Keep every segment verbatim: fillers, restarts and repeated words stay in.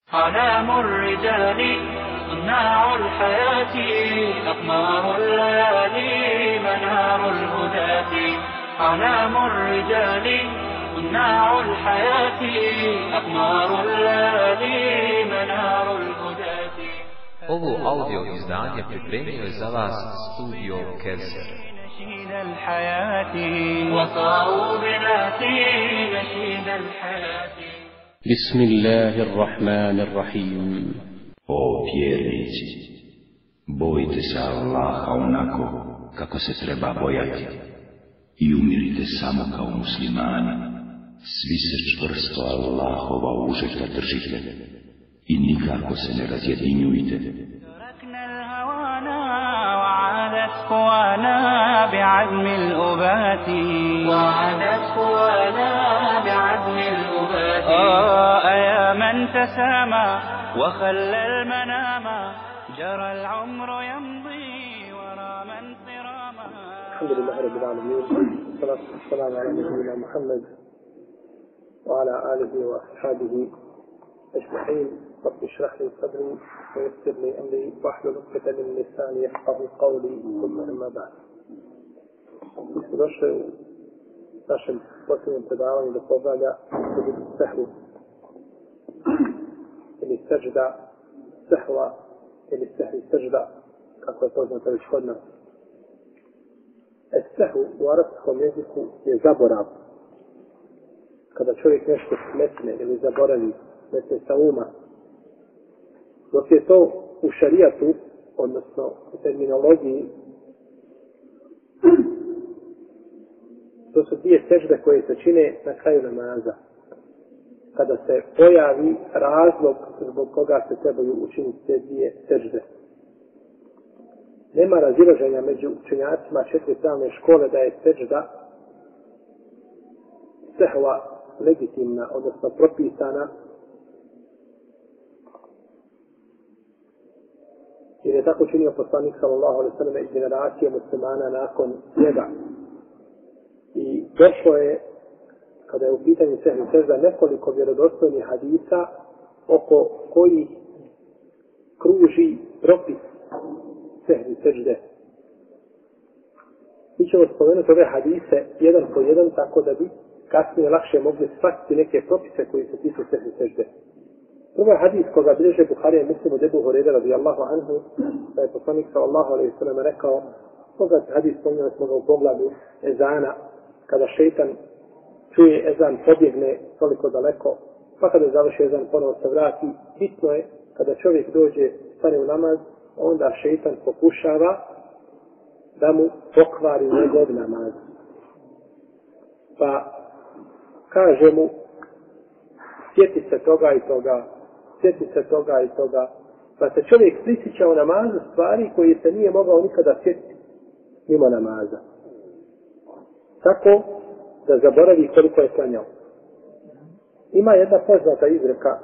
أعلام الرجال صناع الحياة أقمار الليالي منار الهداة أعلام الرجال صناع الحياة أقمار الليالي منار الهداة. Ovo audio izdanje pripremio je za vas studio Kevser. نشيد الحياة وصاروا بناتي نشيد الحياة. بسم الله الرحمن الرحيم. O vjernici, bojite se Allaha onako kako se treba bojati i umirite samo kao muslimani. Svi se čvrsto Allahova užeta držite i nikako se ne razjedinjujte. تركنا الهوانا وعادت قوانا بعزم الأبات وعادت قوانا بعزم الأبات. آه يا من تسامى وخلى المنام جرى العمر يمضي ورا من صراما. الحمد لله رب العالمين والصلاة والسلام على نبينا محمد وعلى آله وأصحابه أجمعين. رب اشرح لي صدري ويسر لي أمري واحلل عقدة من لساني يفقهوا قولي ثم أما بعد. Mi smo došli u našem posljednjem predavanju do poglavlja sehvu ili sežda, sehva ili sehvi sežda, kako je poznato već kod nas. E sehvu u arapskom jeziku je zaborav. Kada čovjek nešto smetne ili zaboravi, smetne sa uma. Dok je to u šarijatu, odnosno u terminologiji, to su dvije sežde koje se čine na kraju namaza. Kada se pojavi razlog zbog koga se trebaju učiniti te dvije sežde. Nema razilaženja među učenjacima četiri pravne škole da je sežda sehva legitimna, odnosno propisana, jer je tako činio poslanik sallallahu alejhi ve sellem i generacije muslimana nakon njega. I došlo je, kada je u pitanju sehvi sežda, nekoliko vjerodostojnih hadisa oko kojih kruži propis sehvi sežde. Mi ćemo spomenuti ove hadise jedan po jedan, tako da bi kasnije lakše mogli shvatiti neke propise koji se tiču sehvi sežde. Prvo je hadis koga bilježe Buharija i Muslim od Ebu Hurajre radijallahu anhu, da je poslanik sallallahu alejhi ve sellem rekao, toga hadis spominjali smo ga u poglavlju ezana, kada šeitan čuje ezan, pobjegne toliko daleko, pa kada završi ezan ponovo se vrati. Bitno je, kada čovjek dođe, stane u namaz, onda šeitan pokušava da mu pokvari njegov namaz. Pa kaže mu, sjeti se toga i toga, sjeti se toga i toga, pa se čovjek prisjeća u namazu stvari koje se nije mogao nikada sjetiti mimo namaza. Tako da zaboravi koliko je klanjao. Ima jedna poznata izreka,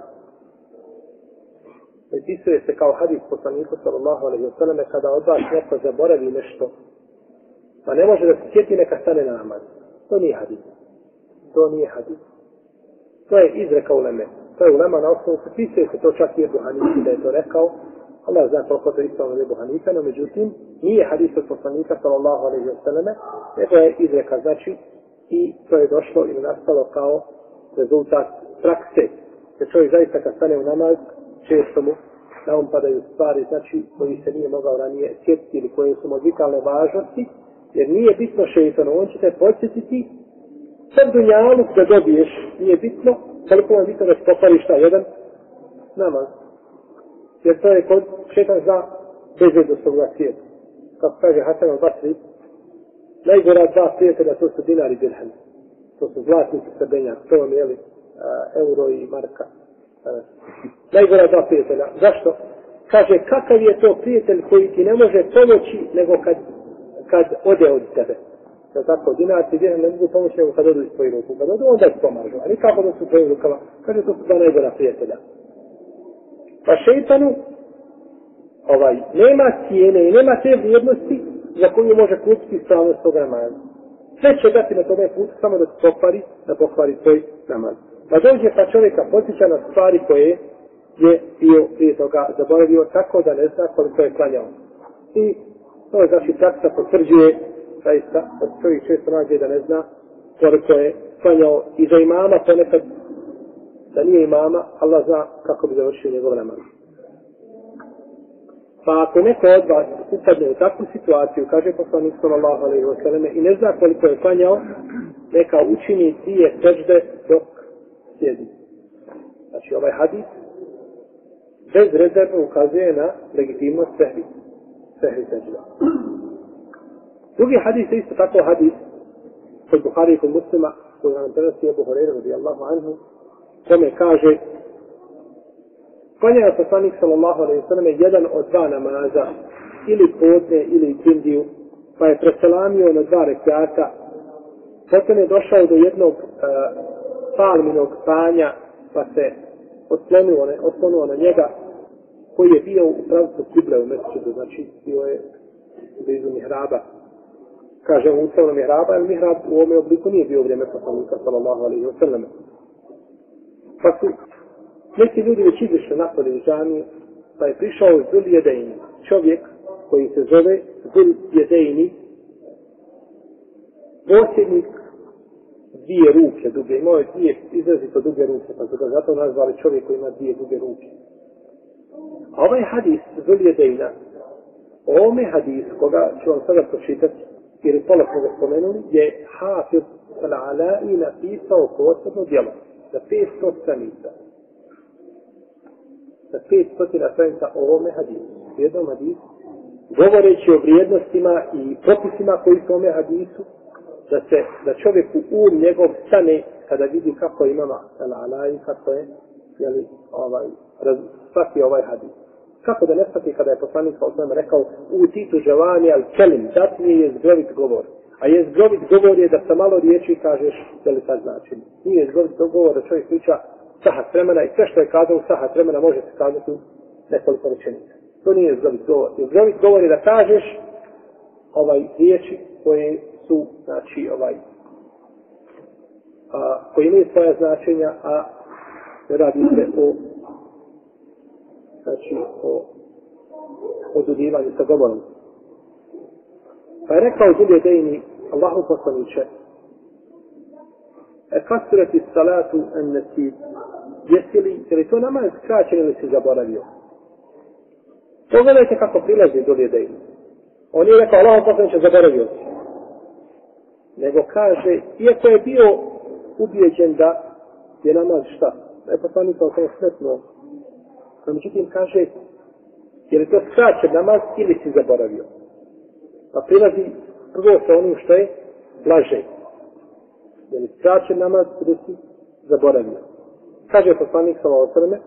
pripisuje se kao hadis poslaniku sallallahu alejhi ve selleme, kada od vas neko zaboravi nešto, pa ne može da se sjeti, neka stane na namaz. To nije hadis. To nije hadis. To je izreka uleme. To je ulema na osnovu, pripisuje se to čak i Ebu Hanifi da je to rekao. Allah zna koliko to ispravno Ebu Hanifa, no međutim, nije hadis od poslanika sallallahu alejhi ve selleme, nego je izreka, znači, i to je došlo ili nastalo kao rezultat prakse. Jer čovjek zaista kad stane u namaz, često mu na um padaju stvari, znači, koji se nije mogao ranije sjetiti ili koje su od vitalne važnosti, jer nije bitno šeitanu, on će te podsjetiti sad dunjaluk da dobiješ, nije bitno, koliko vam bitno da se pokvariš ta jedan namaz. Jer to je kod šeitan zna bezvrednost ovoga svijeta. Kako kaže Hasan al-Basri, najgora dva prijatelja, to su dinar i dirhem. To su zlatnici srebrnjak, to vam je li euro i marka. Najgora dva prijatelja. Zašto? Kaže, kakav je to prijatelj koji ti ne može pomoći nego kad, kad ode od tebe. Da tako, dinar i dirhem ne mogu pomoći nego kad odu iz tvoji ruku. Kad odu, onda ti pomažu. A nikako da su u tvojim rukama. Kaže, to su dva najgora prijatelja. Pa šeitanu ovaj, nema cijene i nema te vrijednosti za koju može kupiti ispravnost toga namaza. Sve će dati na tome putu samo da se pokvari, da pokvari tvoj namaz. Pa dođe pa čovjeka podsjeća na stvari koje je bio prije toga zaboravio tako da ne zna koliko je klanjao. I to je znači praksa potvrđuje zaista, da čovjek često nađe da ne zna koliko je klanjao i za imama ponekad da nije imama, Allah zna kako bi završio njegov namaz. Pa ako neko od vas upadne u takvu situaciju, kaže poslanik sallallahu alejhi ve selleme, i ne zna koliko je klanjao, neka učini dvije sežde dok sjedi. Znači ovaj hadis bez rezervno ukazuje na legitimnost sehvi. Sehvi sežde. Drugi hadis je isto tako hadis kod Buhari i kod Muslima, koji nam prenosi Ebu Hurajra radijallahu anhu, kome kaže klanjao poslanik sallallahu alejhi ve selleme jedan od dva namaza, ili podne ili ikindiju, pa je preselamio na dva rekata, potom je došao do jednog uh, palminog stanja, pa se oslonuo, ne, oslonuo na njega, koji je bio u pravcu kible u mesčidu, znači bio je blizu mihraba. Kažem ustavno mihraba, jer mihrab u ovome obliku nije bio u vrijeme poslanika sallallahu alejhi ve selleme. Pa su neki ljudi već izišli napolje u džamiju, pa je prišao Zul Jedejni, čovjek koji se zove Zul Jedejni, posjednik dvije ruke duge, imao je dvije izrazito duge ruke, pa su ga zato nazvali čovjek koji ima dvije duge ruke. A ovaj hadis Zul Jedejna, o ovome hadisu, koga ću vam sada pročitati, jer je pola smo ga spomenuli, je Hafiz al-Ala'i napisao posebno djelo za petsto stranica. Za petsto stranica o ovome hadisu. U jednom hadisu, govoreći o vrijednostima i propisima koji su u ovome hadisu, da se, da čovjeku um njegov stane kada vidi kako imama al-Ala'i, kako je, jeli, ovaj, shvati ovaj hadis. Kako da ne shvati kada je poslanik sa osnovima rekao u titu želani al kelim, dat mi je zgrovit govor. A je zgrovit govor je da sa malo riječi kažeš da li sad znači. Nije zgrovit govor da čovjek priča sahat vremena i sve što je kazao sahat vremena može se kazati nekoliko rečenica. To nije zgrovit govor. Zgrovit govor je da kažeš ovaj riječi koje su, znači, ovaj, a, koji imaju svoja značenja, a ne radi se o, znači, o odudivanju sa govorom. Pa je rekao Zul Jedejni, Allahu poslaniče, e kasirati salatu en nesid, jesi li, je li to namaz skraćen ili si zaboravio? Pogledajte kako prilazi Zul Jedejni. On je rekao, Allahu poslaniče, zaboravio si. Nego kaže, iako je bio ubijeđen da je namaz šta? Da je poslanik kao kao sretno. No, međutim, kaže, je li to skraćen namaz ili si zaboravio? Pa prilazi prvo sa onim što je blaže. Je li skraćen namaz ili si zaboravio? Kaže poslanik sallallahu alejhi ve selleme,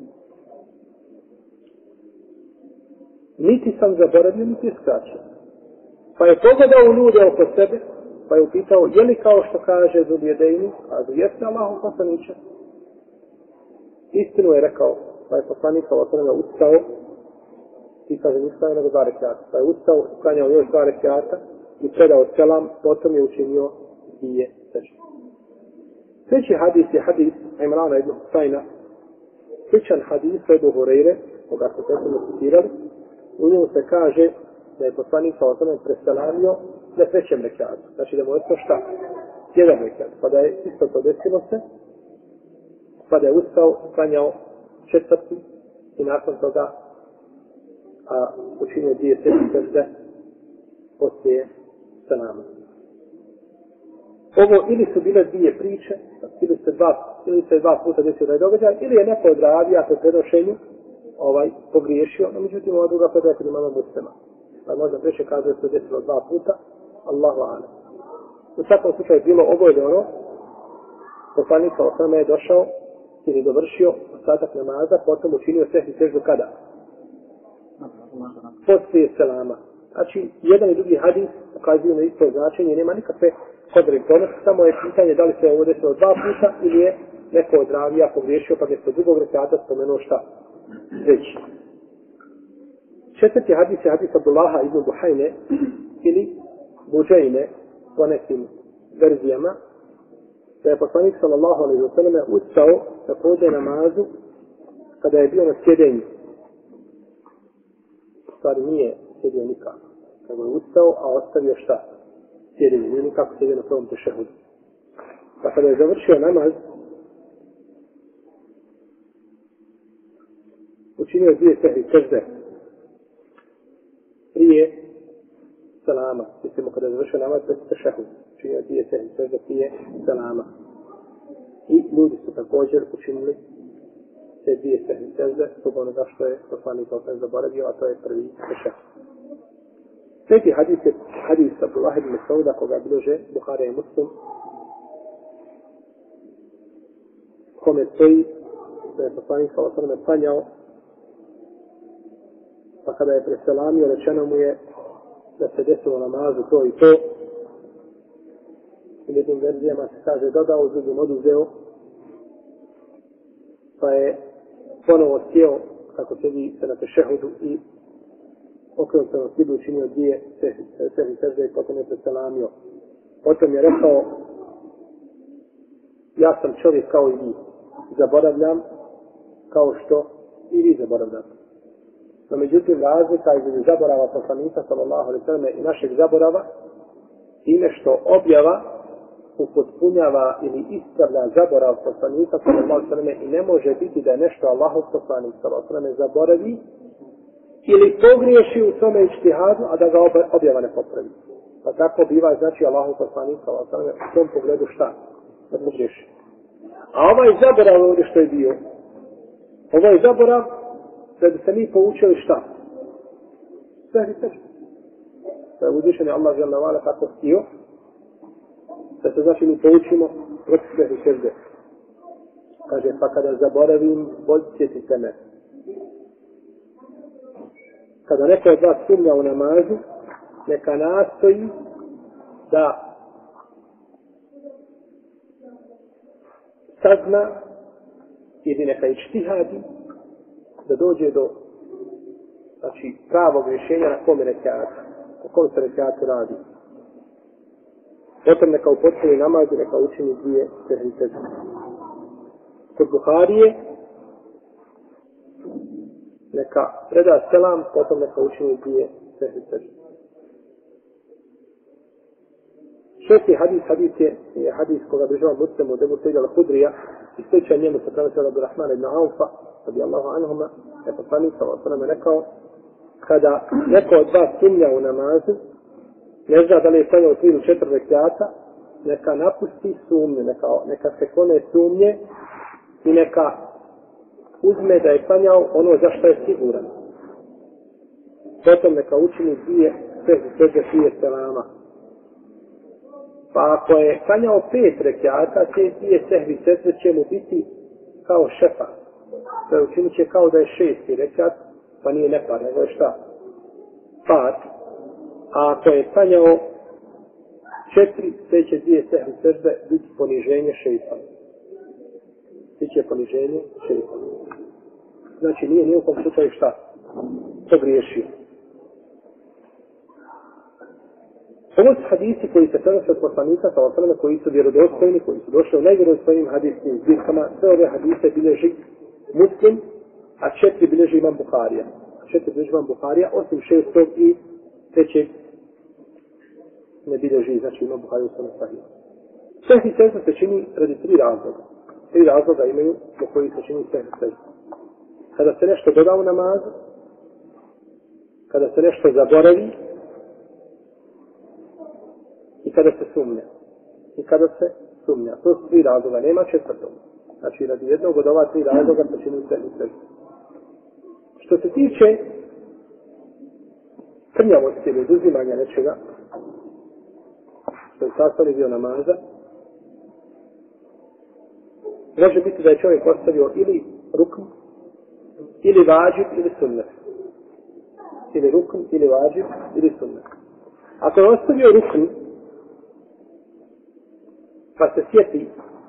niti sam zaboravio, niti je skraćen. Pa je pogledao ljude oko sebe, pa je upitao, je li kao što kaže Zul Jedejni, kaže, jeste Allahu poslaniče? Istinu je rekao, pa je poslanik sallallahu alejhi ve selleme ustao, i kaže, ustao nego dva rekiata. Pa je ustao, klanjao još dva rekiata i predao selam, potom je učinio dvije sežde. Treći hadis je hadis Imrana ibn Husajna, sličan hadis Ebu Hurajre, koga smo prethodno citirali. U njemu se kaže da je poslanik sallallahu alejhi ve selleme preselamio na trećem rekiatu. Znači da mu je to šta? Jedan rekiat. Pa da je isto to desilo se, pa da je ustao, klanjao četvrti i nakon toga a učinio dvije sežde poslije selama. Ovo ili su bile dvije priče, ili se dva, ili se dva puta desio da je događaj, ili je neko od ravija po prenošenju ovaj, pogriješio, no međutim ova druga predaja kod imama Muslima. Pa možda preče kaže da se desilo dva puta, Allahu a'lam. U svakom slučaju bilo oboje ono, poslanik sallallahu alejhi ve selleme je došao ili dovršio ostatak namaza, potom učinio sehvi seždu kada? Poslije selama. Znači, jedan i drugi hadis ukazuju na isto značenje, nema nikakve kontradiktornosti, samo je pitanje da li se ovo desilo dva puta ili je neko od ravija pogriješio pa mjesto drugog rekata spomenuo šta reći. Četvrti hadis je hadis Abdullaha ibn Buhajne ili Buđejne po nekim verzijama, da je poslanik sallallahu alejhi ve selleme ustao da pođe namazu kada je bio na sjedenju, u stvari nije sjedio nikako. Kada je ustao, a ostavio šta? Sjedenje, nije nikako sjedio na prvom tešehudu. Pa kada je završio namaz, učinio dvije sehvi sežde prije selama. Mislimo kada je završio namaz, to je tešehud. Učinio dvije sehvi sežde prije selama. I ljudi su također učinili te dvije sehvi sežde, zbog onoga što je poslanik osam zaboravio, a to je prvi tešehud. Sveti hadis je hadis Abdullah ibn Mas'uda, koga bilježe Buhari i Muslim, kome stoji da je poslanik sallallahu alejhi ve sellem klanjao, pa kada je preselamio, rečeno mu je da se desilo namazu to i to. U jednim verzijama se kaže dodao, u drugim oduzeo, pa je ponovo sjeo, kako sjedi se na tešehudu i okrenuo se na kiblu, učinio dvije sehvi sežde i potom je preselamio. Potom je rekao, ja sam čovjek kao i vi, zaboravljam kao što i vi zaboravljate. No međutim, razlika između zaborava poslanika sallallahu alejhi ve sellem i našeg zaborava time što objava upotpunjava ili ispravlja zaborav poslanika sallallahu alejhi ve sellem i ne može biti da je nešto Allahov poslanik sallallahu alejhi ve sellem zaboravi ili pogriješi u tome ijtihadu, a da ga objava ne popravi. Pa tako biva, znači Allahov poslanik sallallahu alejhi ve sellem u tom pogledu šta? Da pogriješi. A ovaj zaborav ovdje što je bio, ovaj zaborav da bi se mi poučili šta? Sehvi sežde. Da je uzvišen je Allah žele vala tako htio, da se znači mi poučimo vrti sehvi sežde. Kaže, pa kada zaboravim, podsjetite me. Kada neko od vas sumnja u namazu, neka nastoji da sazna ili neka ičtihadi da dođe do znači, pravog rješenja na kome rekiatu, na kome se rekiatu radi. Potom neka upotpuni namaz i neka učini dvije sehvi sežde. Kod Buharije neka preda selam, potom neka učini dvije sehvi sežde. Šesti hadis, hadis je, je hadis koga bližava Muslimu, Debu Sejda al-Hudrija, i sliča njemu se prenosila od Rahmana ibn Aufa, radijallahu anhuma, je poslanik sallallahu alejhi ve sellem rekao, kada neko od vas sumnja u namazu, ne zna da li je klanjao tri ili četiri rekjata, neka napusti sumnje, neka, neka se klone sumnje i neka uzme da je klanjao ono za što je siguran. Potom neka učini dvije sehvi sežde prije selama. Pa ako je klanjao pet rekiata, te dvije sehvi sežde će mu biti kao šefa. To je učinit će kao da je šesti rekiat, pa nije nepar, nego je šta? Par. A ako je klanjao četiri, te će dvije sehvi sežde biti poniženje šeitana. Biće poniženje šeitana. Znači nije nijekom slučaju šta? Pogriješio. Ovo su hadisi koji se prenose od poslanika sallallahu alejhi ve sellem, koji su vjerodostojni, koji su došli u najvjerodostojnim hadiskim zbirkama. Sve ove hadise bilježi Muslim, a četiri bilježi Imam Buharija. A četiri bilježi Imam Buharija, osim šestog i trećeg ne bilježi, znači Imam Buharija u svome sahiju. Sehvi sežde se čini radi tri razloga. Tri razloga imaju po koji se čini sehvi sežde. Kada se nešto doda u namazu, kada se nešto zaboravi, i kada se sumnja. I kada se sumnja. To su tri razloga, nema četvrtog. Znači, radi jednog od ova tri razloga se čini sehvi sežde. Što se tiče krnjavosti ili oduzimanja nečega, što je sastavni dio namaza, može biti da je čovjek ostavio ili rukn, ili vađib, ili sunnet. Ili rukn, ili vađib, ili sunnet. Ako je ostavio rukn, pa se sjeti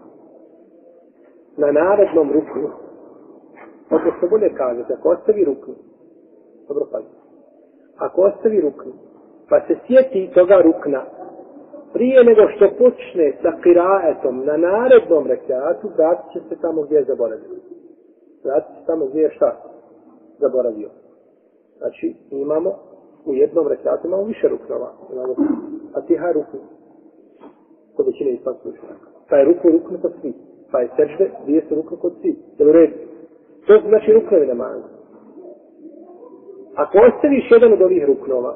na narednom ruknu, ako se bolje kažete, ako ostavi rukn, dobro pazite, ako ostavi rukn, pa se sjeti toga rukna, prije nego što počne sa kiraetom na narednom rekiatu, vratit će se tamo gdje je zaboravio. Vratit se tamo gdje je šta? Zaboravio. Znači, imamo u jednom rekiatu imamo više ruknova. Imamo Fatiha ruknu. Kod većine islamskih učenjaka. Pa je ruku ruknu kod svi. Pa je sežde, dvije su ruknu kod svi. Jel u redu? To su znači ruknovi namaza. Ako ostaviš jedan od ovih ruknova,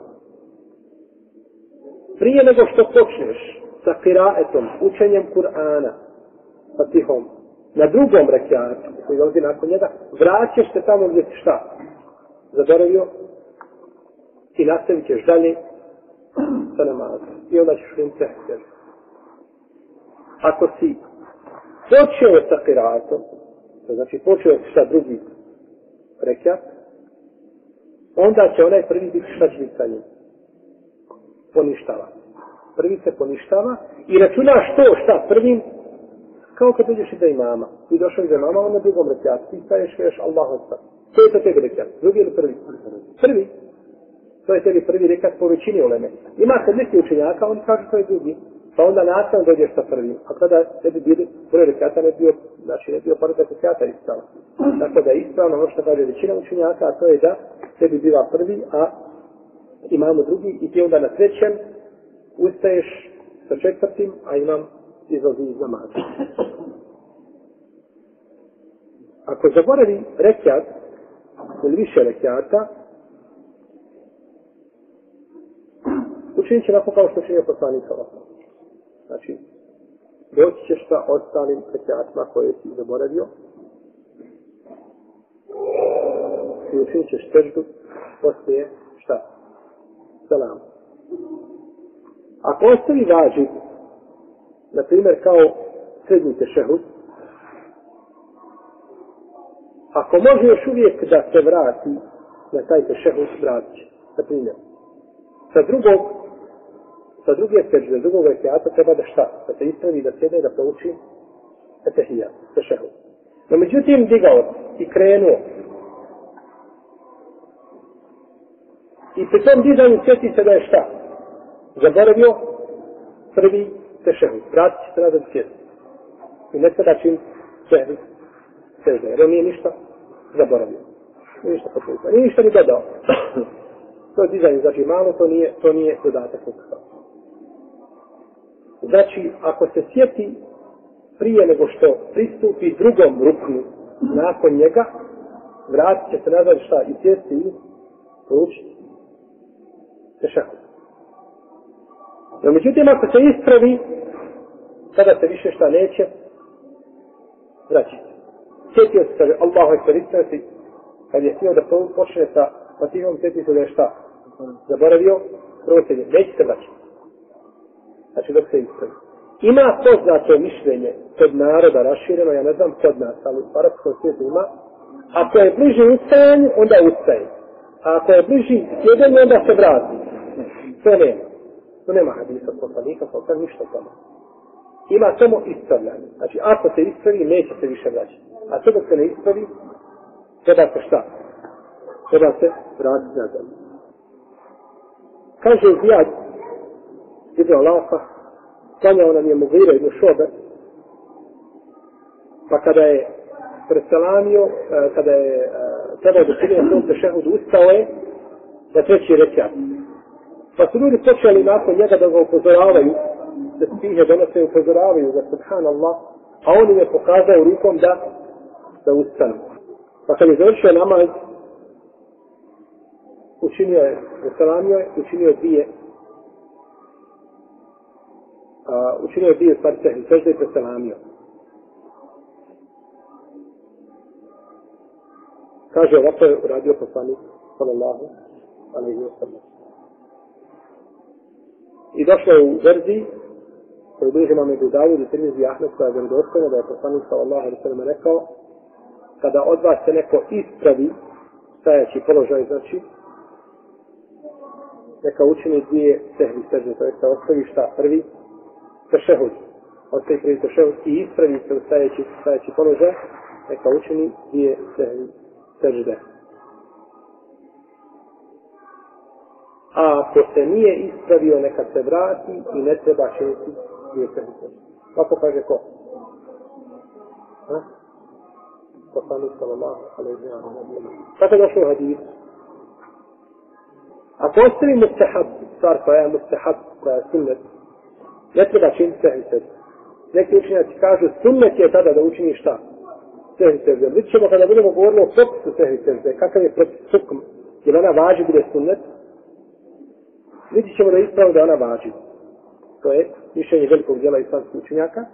prije nego što počneš sa kiraetom, učenjem Kur'ana, Fatihom, na drugom rekiatu, koji dolazi nakon njega, vraćaš se tamo gdje si šta? Zaboravio i nastavit ćeš dalje sa namazom. I onda ćeš im tehter. Ako si počeo sa kiraetom, znači počeo si sa drugi rekiat, onda će onaj prvi biti šta će biti sa njim. Poništava. Prvi se poništava i računaš to šta prvim, kao kad dođeš i za imama. Ti došao i za imama, on na drugom rekiatu. Ti staješ, kažeš Allahu Akbar. To je to tebi rekiat. Drugi ili prvi? Prvi. To je tebi prvi rekiat po većini uleme. Ima kad neki učenjaka, oni kažu to je drugi. Pa onda nastavno dođeš sa prvim. A kada tebi bili prvi rekiata ne bio, znači ne bio prvi rekiata ispravno. Tako da je ispravno ono što kaže većina učenjaka, a to je da tebi biva prvi, a imamo drugi i ti onda na trećem ustaješ sa četvrtim, a imam izlazi iz namaza. Ako zaboravi rekiat ili više rekiata, učinit će nakon kao što činio poslanik sallallahu. Znači, doći ćeš sa ostalim rekiatima koje si zaboravio i učinit ćeš seždu poslije šta? Salam. Ako ostavi vađib, na primjer kao srednji tešehud, ako može još uvijek da se vrati na taj tešehud, vrati će. Na primjer, sa drugog, sa druge sežde, drugog rekiata treba da šta? Da se ispravi, da sjede, da prouči etehija, tešehud. No međutim, digao i krenuo. I pri tom dizanju sjeti se da je šta? Zaboravio prvi tešehud. Vratit će se nazad sjeti. I ne sada čim sežde. Sežde. Jer on nije ništa zaboravio. Nije ništa potrebno. Nije ništa ni dodao. To je dizanje. Znači malo, to nije, to nije dodatak nikakav. Znači, ako se sjeti prije nego što pristupi drugom ruknu nakon njega, vratit će se nazad šta? I sjesti i proučiti tešehud. No, međutim, ako se ispravi, tada se više šta neće vraćati. Sjetio se, kaže, Allahu ekber, ispraviti, kad je htio da počne sa Fatihom, sjetio se da je šta? Zaboravio, proselje, neće se vraćati. Znači, dok se ispravi. Ima poznato mišljenje kod naroda rašireno, ja ne znam kod nas, ali u arapskom svijetu ima, ako je bliži ustajanju, onda ustaje. A ako je bliži sjedenju, onda se vrati. To nema. To nema hadisa od poslanika, pa sad ništa tamo. Ima samo ispravljanje. Znači, ako se ispravi, neće se više vraćati. A sve dok se ne ispravi, treba se šta? Treba se vratiti nazad. Kaže Zijad, ibn Alafa, klanjao nam je Mugire ibn Šobe, pa kada je preselamio, kada je trebao da činio na tom tešehudu, ustao je na treći rekiat. Pa su ljudi počeli nakon njega da ga upozoravaju, da stihe donose upozoravaju za subhanallah, a on im je pokazao rukom da, da ustanu. Pa kad je završio namaz, učinio je, preselamio je, učinio je dvije, a, učinio je dvije stvari tehni, sežde i preselamio. Kaže, ovako je uradio poslanik, sallallahu alaihi wa sallam. I došlo je u verziji, koju bliže imam Ebu Davud i Tirmizi Ahmed, koja je vjerodostojna, da je poslanik, sallallahu alaihi wa sallam, rekao, kada od vas se neko ispravi stajaći položaj, znači, neka učini dvije tehni sežde, to je da ostavi šta prvi, tešehud, ostavi prvi tešehud i ispravi se u stajaći, stajaći položaj, neka učini dvije tehni sežde. A ako se nije ispravio, neka se vrati i ne treba činiti dvije tehni sežde. Kako kaže ko? Ha? poslanik sallallahu alejhi ve sellem. Tako došlo u hadisu. Ako ostavi mustahab, stvar koja je mustahab, koja je sunnet, ne treba činiti sehvi sežde. Neki učenjaci kažu, sunnet je tada da učini šta? Sehvi sežde. Vidjet ćemo kada budemo govorili o propisu sehvi sežde, kakav je propis sukm, jer ona važi bude sunnet, vidjet ćemo da je ispravno da ona važi. To je mišljenje velikog dijela islamskih učenjaka.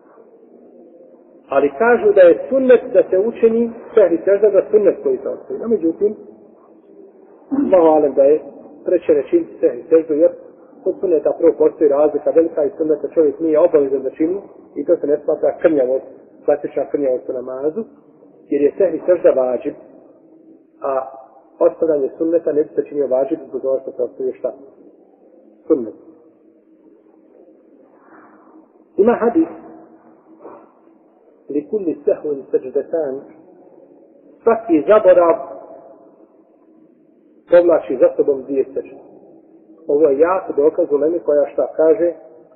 Ali kažu da je sunnet da se učini sehvi sežda za sunnet koji se ostavi. No, međutim, Allahualem da je treće ne činiti sehvi seždu, jer kod sunneta prvo postoji razlika velika i sunneta čovjek nije obavezan da čini i to se ne smatra krnjavost, klasična krnjavost u namazu, jer je sehvi sežda vađib, a ostavljanje sunneta ne bi se činio vađib zbog toga što se ostavi šta? Sunnet. Ima hadis li kulli sehvun seždetan, svaki zaborav povlači za sobom dvije sežde. Ovo je jako dokaz u lemi koja šta kaže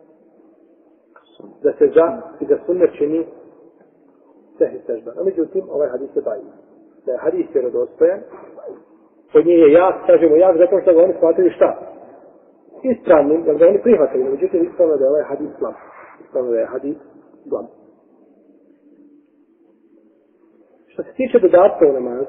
da se za, i da sunnet čini sehvi sežda. A međutim, ovaj hadis je daji. Da je hadis vjerodostojan, kod nje je jak, kažemo jak, zato što ga oni shvatili šta? Ispravnim, jer ga oni prihvatili. Međutim, ispravno da je ovaj hadis slab. Ispravno da je hadis slab. Što se tiče dodatka u namazu,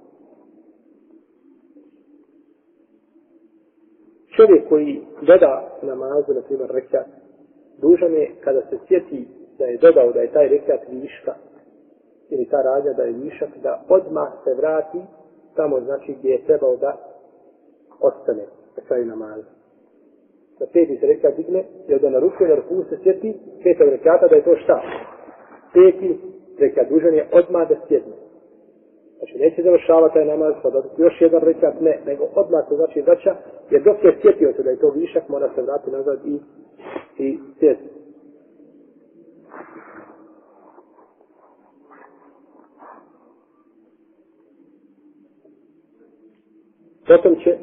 čovjek koji doda namazu, na primjer rekat, dužan je kada se sjeti da je dodao da je taj rekat viška, ili ta radnja da je višak, da odmah se vrati tamo, znači gdje je trebao da ostane na kraju namaza. Da peti se rekat digne, jer da na ruku i na ruku se sjeti petog rekata da je to šta? Peti rekat dužan je odmah da sjedne. Znači, neće završavati taj namaz, pa da još jedan rekat, ne, nego odmah to znači vraća, jer dok je sjetio se da je to višak, mora se vratiti nazad i, i sjeti. Potom će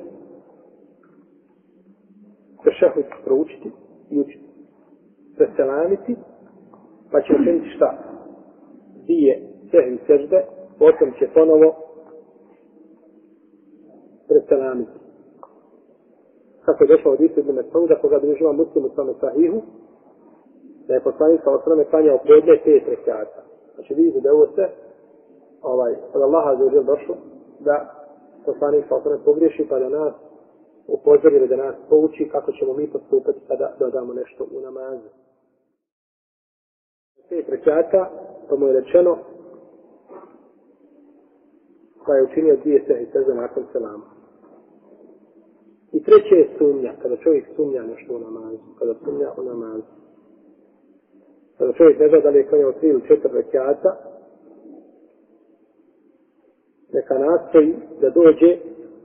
tešehud proučiti i učiti. Preselamiti, pa će učiniti šta? Dvije sehvi sežde, potom će ponovo preselamiti. Kako je došlo od Isu ibn Mesauda, koga bilježi Muslim u svome sahihu, da je poslanik sa osrame klanjao podne pet rekata. Znači vidite da je ovo sve ovaj, od Allaha zaođer došlo, da poslanik sa osrame pogriješi, pa da nas upozorili, da nas pouči kako ćemo mi postupati kada dodamo nešto u namazu. Pet rekata, to mu je rečeno, pa je učinio dvije sehvi sežde nakon selama. I treće je sumnja, kada čovjek sumnja nešto u namazu, kada sumnja u namazu. Kada čovjek ne zna da li je klanjao tri ili četiri rekata, neka nastoji da dođe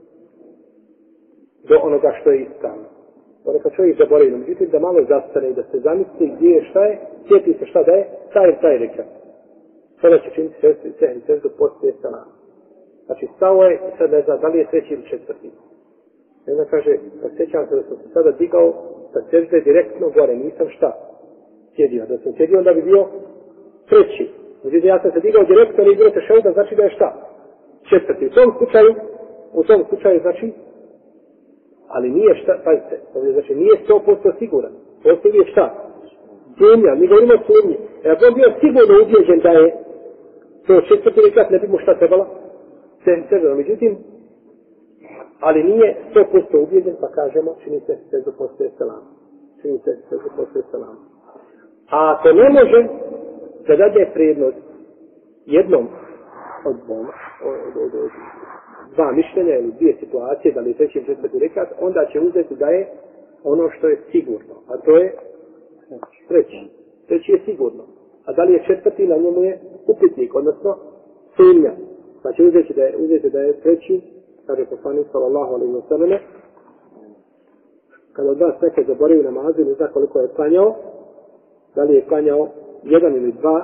do onoga što je ispravno. To neka čovjek zaboravi, međutim da malo zastane i da se zamisli gdje je, šta je, sjeti se šta da je, taj je taj rekat. Sada će činiti sehvi seždu poslije selama. Znači, stao je i sad ne zna da li je treći ili četvrti. I onda kaže, osjećam se da sam se sada digao sa sežde direktno gore, nisam šta sjedio. Da sam sjedio, onda bi bio treći. Međutim, ja sam se digao direktno, nije bilo tešehuda, znači da je šta? Četvrti. U tom slučaju, u tom slučaju znači, ali nije šta, pazite, znači nije sto posto siguran. Postoji je šta? Sumnja, mi govorimo o sumnji. E ako on bio sigurno ubjeđen da je to četvrti rekat, ne bi mu šta trebala? Se sežda, međutim, ali nije sto posto ubjeđen, pa kažemo, čini se sežda postoje selama. Čini se sežda postoje selama. A ako ne može da dade prednost jednom od dvoma, od, od, od dva mišljenja ili dvije situacije, da li je treći ili četvrti rekat, onda će uzeti da je ono što je sigurno, a to je treći. Treći je sigurno. A da li je četvrti, na njemu je upitnik, odnosno sumnja. Pa će uzeti da je, uzeti da je treći, kaže poslanik sallallahu alejhi ve selleme, kada od vas neke zaboravi namazu, ne zna koliko je klanjao, da li je klanjao jedan ili dva,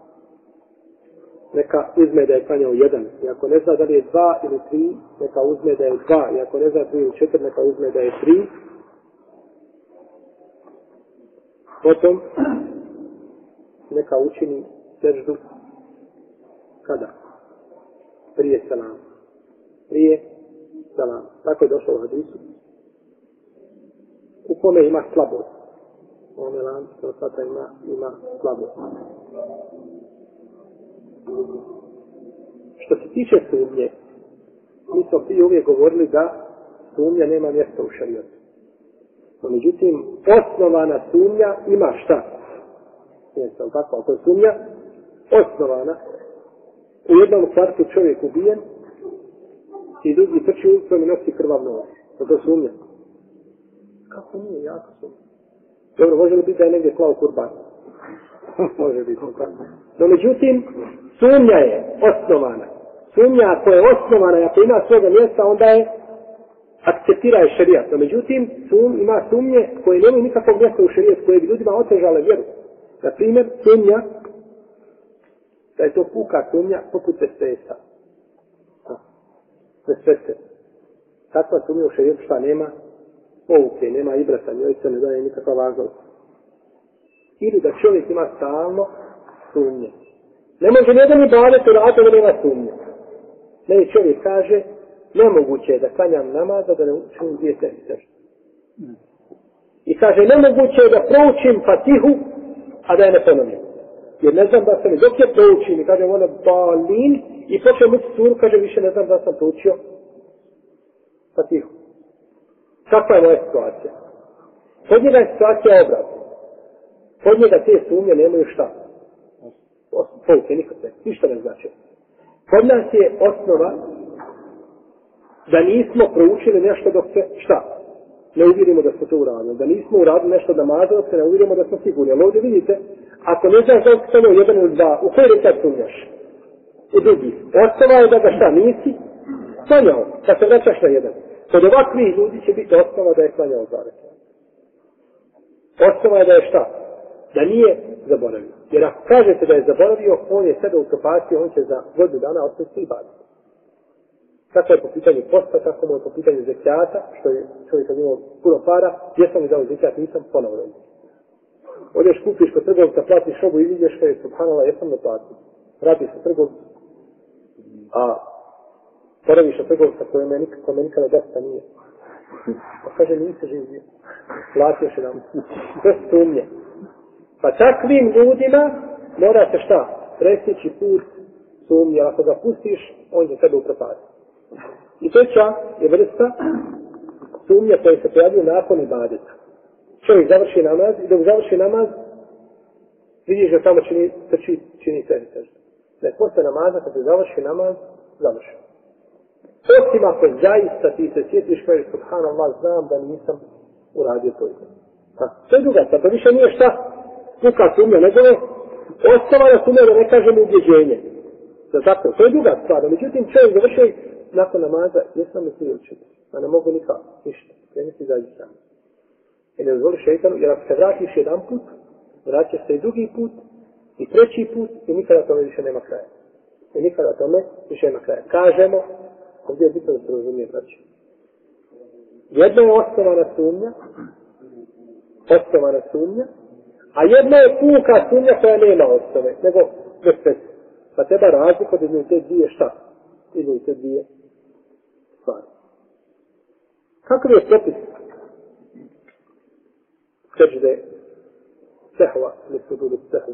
neka uzme da je klanjao jedan. I ako ne zna da li je dva ili tri, neka uzme da je dva. I ako ne zna tri ili četiri, neka uzme da je tri. Potom neka učini seždu kada? prije selama. Prije selama. Tako je došlo u hadisu. U kome ima slabost. U ovome lancu prenosilaca ima, ima slabost. Što se tiče sumnje, mi smo prije uvijek govorili da sumnja nema mjesta u šariatu. No, međutim, osnovana sumnja ima šta? Jeste, ali tako, ako je sumnja osnovana, u jednom kvartu čovjek ubijen i drugi trči ulicom i nosi krvav nož. To je sumnja. Kako nije, jako sumnja. Dobro, može li biti da je negdje klao kurban? Može biti. No, međutim, sumnja je osnovana. Sumnja ako je osnovana i ako ima svoga mjesta, onda je akceptira je šerijat. No, međutim, sum, ima sumnje koje nemaju nikakvog mjesta u šerijat, koje bi ljudima otežale vjeru. Na primjer, sumnja, da je to puka sumnja poput vesvesa. Vesvese. Takva sumnja u šerijatu šta nema? Pouke, nema ibrata, njoj se ne daje nikakva važnost. Ili da čovjek ima stalno sumnje. Ne može nijedan ibadet uraditi da nema sumnje. Ne, čovjek kaže, nemoguće je da klanjam namaza da ne učim dvije sežde. I kaže, nemoguće je da proučim Fatihu, a da je ne ponovim. Jer ne znam da sam, dok je proučim, i kaže, ona balin, i počeo mući suru, kaže, više ne znam da sam proučio Fatihu. Kakva je moja situacija? Kod njega je situacija obratna. Kod njega te sumnje nemaju šta? Pouke, nikakve, ništa ne znači. Kod nas je osnova da nismo proučili nešto dok se, šta? Ne uvjerimo da smo to uradili. Da nismo uradili nešto da maza, dok se ne uvjerimo da smo sigurni. Ali ovdje vidite, ako ne znaš da je samo jedan ili dva, u koji rekat sumnjaš? U drugi. Osnova je da ga šta nisi klanjao, kad se vraćaš na jedan. Kod ovakvih ljudi će biti osnova da je klanjao dva rekata. Osnova je da je šta? Da nije zaboravio. Jer ako kažete da je zaboravio, on je sebe upropastio, on će za godinu dana ostati i baditi. Tako je po pitanju posta, tako mu je po pitanju zekijata, što je čovjek kad imao puno para, gdje sam mi dao zekijat, nisam ponovno. Odeš kupiš kod trgovca, platiš robu i vidiš kada je subhanallah, jesam ne platio. Vratiš se trgovcu, a poraviš od trgovca koje me nikako me nikada dosta nije. Pa kaže, nisi živio. Platio še nam. Bez sumnje. Pa takvim ljudima mora se šta? Presjeći put sumnje. Ako ga pustiš, on će tebe upropastiti. I treća je vrsta sumnje koje se pojavljaju nakon ibadeta. Čovjek završi namaz i dok završi namaz vidiš da tamo čini, trči, čini sebi sežda. Ne, posle namaza kad se završi namaz, završi. Osim ako zaista ti se sjetiš kao je subhanallah, znam da nisam uradio to i to. To je druga stvar, to više nije šta puka sumnja, nego je osnovana sumnja da ne kažem ubjeđenje. Da tako, to je druga stvar. Međutim, čovjek završio nakon namaza, jesam li ti učiti? A ne mogu nikako, ništa. Kreni si zađi sam. I ne dozvoli šeitanu, jer ako se vratiš jedan put, vraćaš se i drugi put, i treći put, i nikada tome više nema kraja. I nikada tome više nema kraja. Kažemo, ovdje je bitno da se razumije, braći. Jedna je osnovana sumnja, osnovana sumnja, a jedna je puka sumnja koja nema osnove, nego bez sveta. Pa treba razliku od između te dvije šta? Između te dvije stvari. Kakav je propis sežde sehva, ili sududu sehva?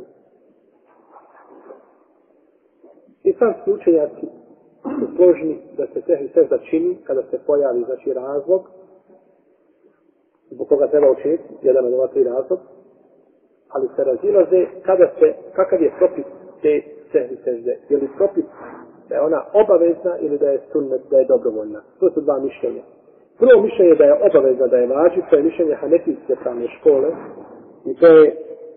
Islamski učenjaci su složni da se sehvi sežda čini kada se pojavi, znači, razlog zbog koga treba učiniti, jedan od ova tri razlog, ali se razilaze kada se, kakav je propis te sehvi sežde. Je li propis da je ona obavezna ili da je sunnet, da je dobrovoljna? To su dva mišljenja. Prvo mišljenje da je obavezna, da je važib, to je mišljenje hanefijske pravne škole i to je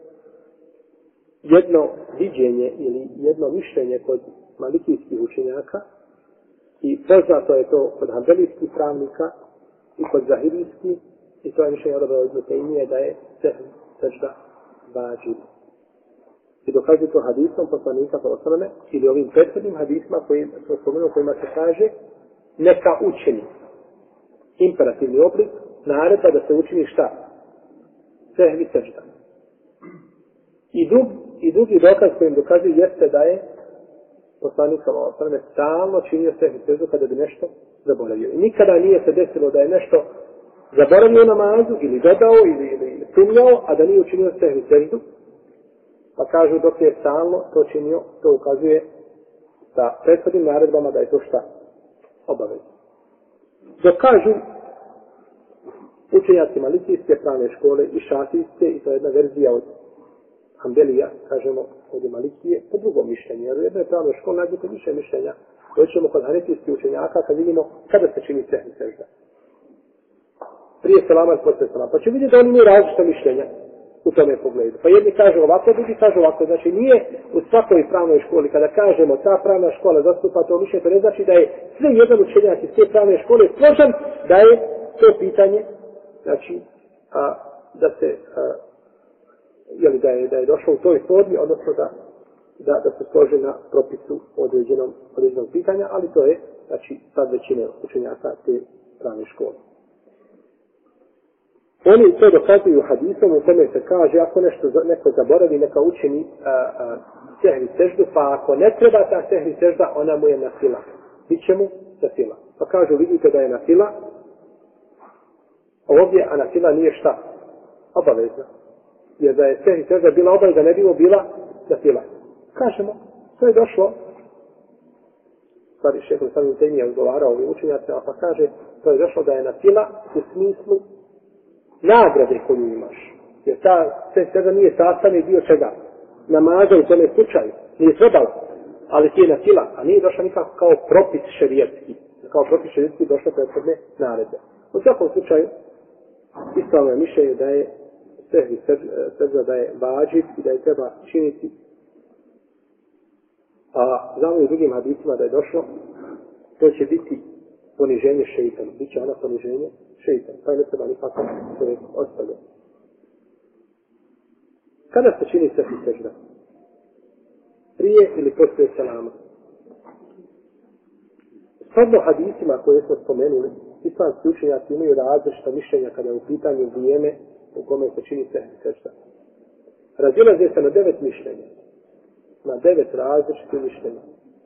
jedno viđenje ili jedno mišljenje kod malikijskih učenjaka i poznato je to kod hanbelijskih pravnika i kod zahirijskih i to je mišljenje odabrao Ibn Tejmije da je sehvi sežda važib. I dokazuje to hadisom poslanika poslane ili ovim prethodnim hadisma kojim smo spomenuli, kojima se kaže neka učini. Imperativni oblik, naredba da se učini šta? Sehvi sežda. I, drug, I drugi dokaz kojim dokazuje jeste da je poslanik sallallahu alejhi ve sellem stalno činio sehvi seždu kada bi nešto zaboravio. I nikada nije se desilo da je nešto zaboravio namazu ili dodao ili, ili sumnjao, a da nije učinio sehvi seždu. Pa kažu dok je stalno to činio, to ukazuje sa prethodnim naredbama da je to šta? Obavezno. Dok kažu učenjaci malikijske pravne škole i šafijske, i to je jedna verzija od Hanbelija, kažemo od Malikije, po drugom mišljenju, jer u jednoj pravnoj školi nađete više mišljenja. Doćemo kod hanefijskih učenjaka kad vidimo kada se čini sehvi sežda. Prije selama ili posle selama. Pa će vidjeti da oni imaju različita mišljenja u tome pogledu. Pa jedni kažu ovako, drugi kažu ovako. Znači nije u svakoj pravnoj školi, kada kažemo ta pravna škola zastupa to mišljenje, to ne znači da je sve jedan učenjak iz te pravne škole složan da je to pitanje, znači a, da se a, jeli, da, je, da je došlo u toj formi, odnosno da, da, da se slože na propisu određenom, određenom pitanja, ali to je, znači, sad većine učenjaka te pravne škole. Oni to dokazuju hadisom u tome se kaže, ako nešto neko zaboravi, neka učini sehvi seždu, pa ako ne treba ta sehvi sežda, ona mu je na fila. Biće mu na fila. Pa kažu, vidite da je na fila, ovdje, a na fila nije šta? Obavezna. Jer da je sehvi sežda bila obavezna, ne bilo bila na fila. Kažemo, to je došlo, stvari šehol samim temija odgovarao ovim učenjacima, pa kaže, to je došlo da je na fila u smislu nagrade koju imaš. Jer ta sehvi nije sastavni dio čega? Namaza u tome slučaju. Nije trebala. Ali ti je na fila, a nije došla nikako kao propis šerijetski. Kao propis šerijetski došla prethodne naredbe. U svakom slučaju, ispravno je mišljenje da je sehvi sežda da je vađib i da je treba činiti. A znamo i drugim hadisima da je došlo, to će biti poniženje šeitanu. Biće ona poniženje šeitanu. Pa je ne treba nikako čovjek ostavlja. Kada se čini sehvi sežda? Prije ili poslije selama? Shodno hadisima koje smo spomenuli, islamski učenjaci imaju različita mišljenja kada je u pitanju vrijeme u kome se čini sehvi sežda. Razilaze se na devet mišljenja. Na devet različitih mišljenja.